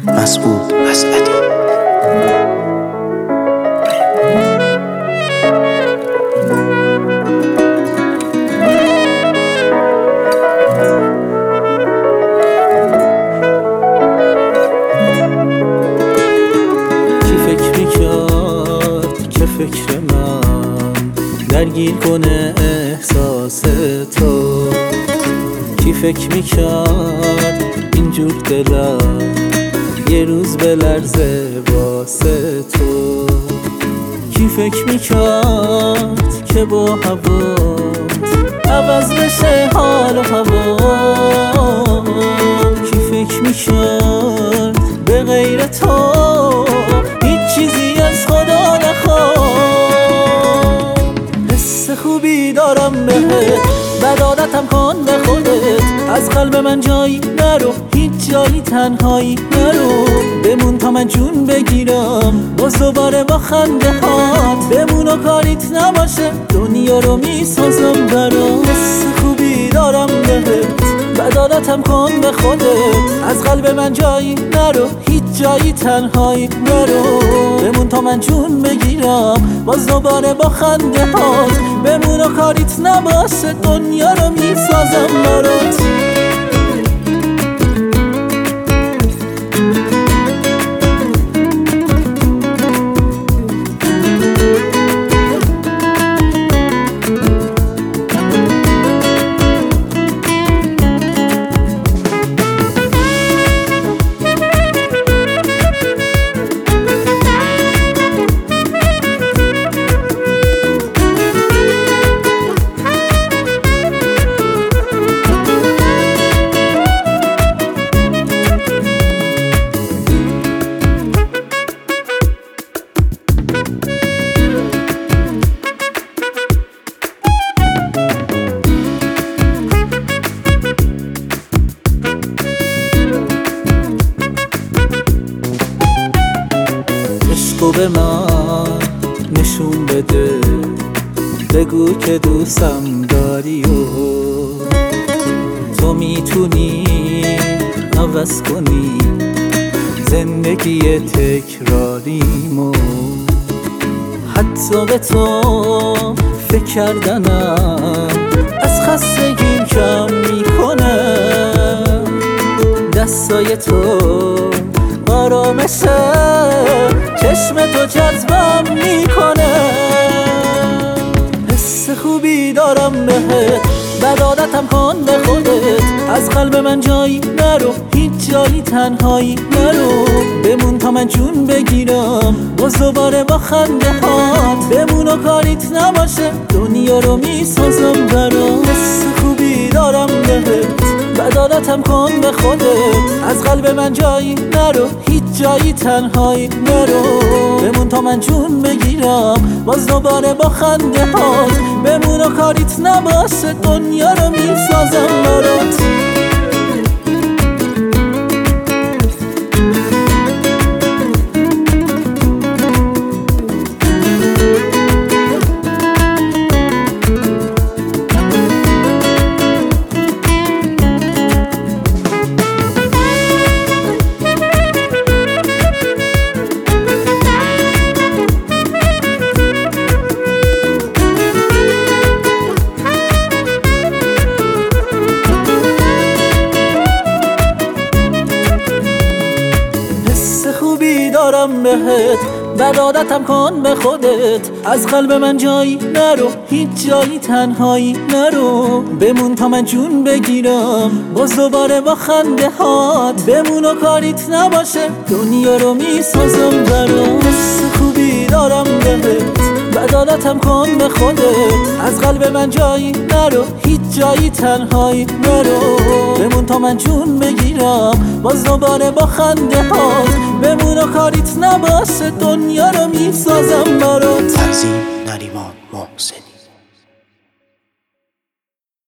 مسعود اسعدی. کی فکر میکرد که فکر من درگیر کنه احساس تو؟ کی فکر میکرد اینجور دلم یه روز بلرزه واسه تو؟ کی فکر میکرد که با هوات عوض بشه حال و هوا؟ کی فکر میکرد به غیر تو هیچ چیزی از خدا نخواد؟ حس خوبی دارم بهت، بد عادتم کن به خودت. از قلب من جایی نرو، هیچ جایی تنهایی نرو. بمون تا من جون بگیرم باز دوباره با خنده هات. بمون و کاریت نباشه دنیا رو میسازم برات. حس خوبی دارم بهت، بد عادتم کن به خودت. از قلب من جایی نرو، هیچ جایی تنهایی نرو. بمون تا من جون بگیرم باز دوباره با خنده هات. بمون و کاریت نباشه دنیا رو میسازم برات. عشقو به من نشون بده، بگو که دوستم داری و تو میتونی عوض کنی زندگی تکراریمو. حتی به تو فکر کردنم از خستگیم کم میکنه. دستای تو آرامشه، چشم تو جذبم میکنه. حس خوبی دارم بهت، بد عادتم کن به خودت. از قلب من جایی نرو، هیچ جایی تنهایی نرو. بمون تا من جون بگیرم باز دوباره با خنده هات. بمون و کاریت نباشه دنیا رو میسازم برات. حس خوبی دارم بهت، بد عادتم کن به خودت. از قلب من جایی نرو، هیچ جایی تنهایی نرو. بمون تا من جون بگیرم باز دوباره با خنده هات. بمون و کاریت نباشه دنیا رو میسازم برات. خوبی دارم بهت، بد عادتم کن به خودت. از قلب من جایی نرو، هیچ جایی تنهایی نرو. بمون تا من جون بگیرم باز دوباره با خنده هات. بمون و کاریت نباشه دنیا رو میسازم برات. حس خوبی دارم بهت، بد عادتم کن به خودت. از قلب من جایی نرو، هیچ جایی تنهایی نرو. بمون تا من جون بگیرم باز دوباره با خنده هات. بمون و کاریت نباشه دنیا رو میسازم برات. تنظیم نریمان محسن.